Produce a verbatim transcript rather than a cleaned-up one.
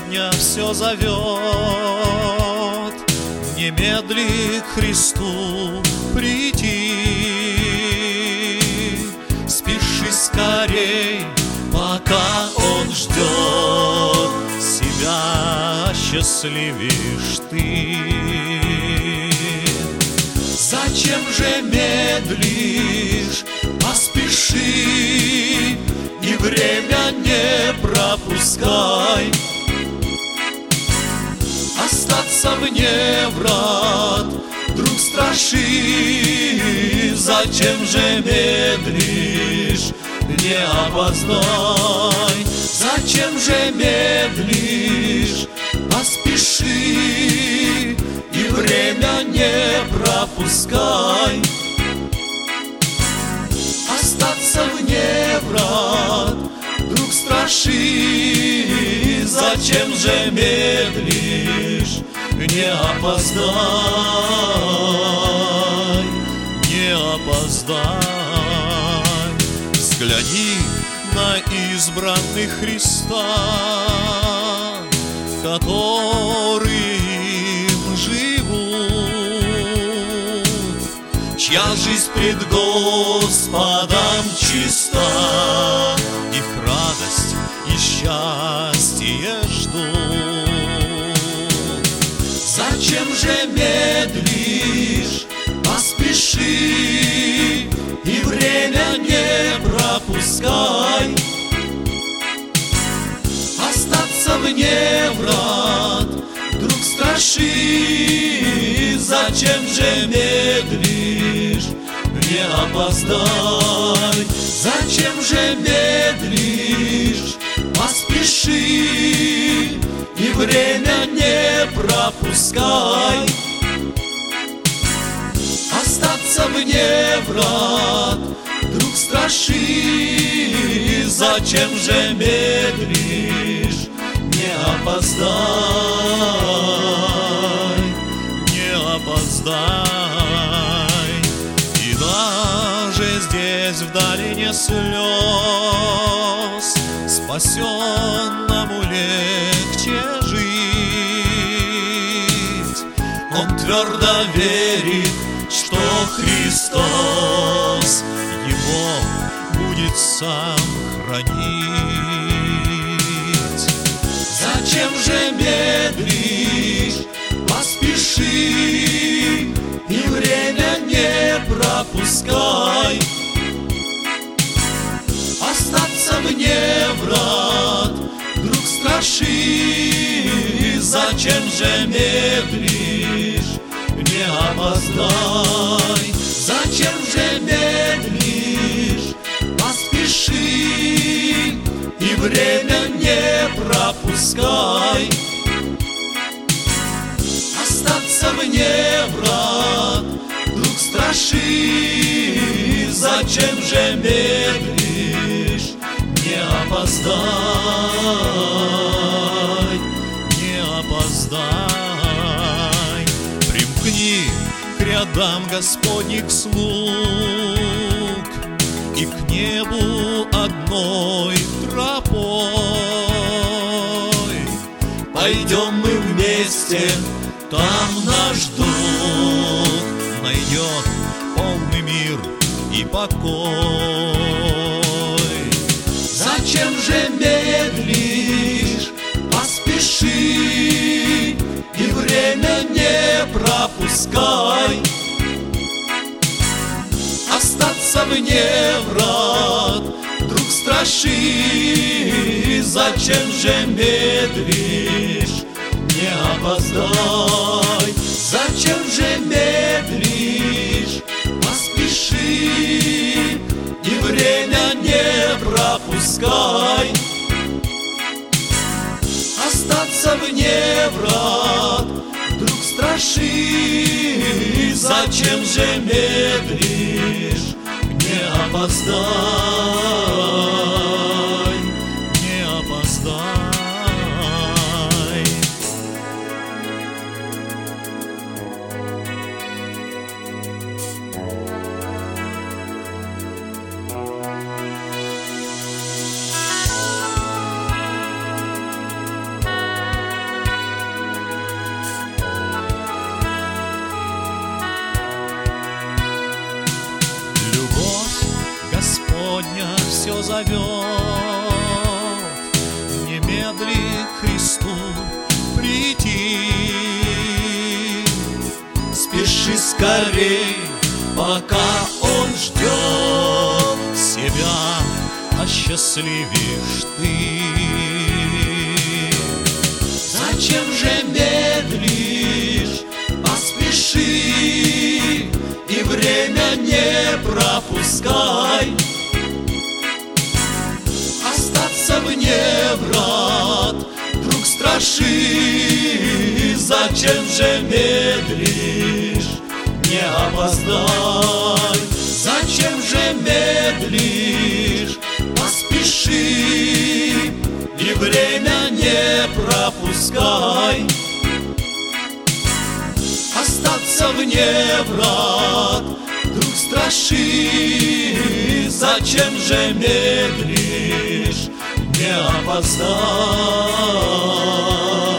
сегодня все зовет. Не медли к Христу прийти, спеши скорей, пока Он ждет, себя счастливишь ты. Зачем же медлишь? Поспеши и время не пропускай. Остаться вне врат вдруг страшишь. Зачем же медлишь? Не опоздай. Зачем же медлишь? Поспеши и время не пропускай. Остаться вне врат вдруг страшишь. Зачем же медлишь? Не опоздай, не опоздай. Взгляни на избранных Христа, которые им живут, чья жизнь пред Господом чиста, их радость и счастье ждут. Зачем же медлишь? Поспеши и время не пропускай. Остаться вне врат вдруг страшишь. Зачем же медлишь? Не опоздай. Зачем же медлишь? Поспеши и время не пропускай. Остаться вне врат вдруг страшишь. Зачем же медлишь? Не опоздай, не опоздай. И даже здесь в долине слез спасенному легче жить. Он твердо верит, что Христос его будет сам хранить. Зачем же медлишь? Поспеши и время не пропускай. Остаться вне врат вдруг страшишь. Зачем же медлишь? Не опоздай. Зачем же медлишь? Поспеши и время не пропускай. Остаться вне врат вдруг страшишь. Зачем же медлишь? Не опоздай, не опоздай. Примкни к рядам Господних слуг и к небу одной тропой. Пойдем мы вместе, там наш дух найдет полный мир и покой. Зачем же медлишь? Поспеши и время не пропускай. Остаться вне врат вдруг страшишь. Зачем же медлишь? Не опоздай. Зачем же медлишь? Поспеши и время не пропускай. Остаться вне врат вдруг страшишь. Зачем же медлишь? Не опоздай, не опоздай. зовет. Не медли к Христу прийти, спеши скорей, пока Он ждет. Себя осчастливишь ты. Зачем же медлишь? Поспеши и время не пропускай. Остаться вне врат, друг, страши. Зачем же медлишь? Не опоздай. Зачем же медлишь? Поспеши и время не пропускай. Остаться вне врат, друг, страши. Зачем же медлишь? Не опоздай.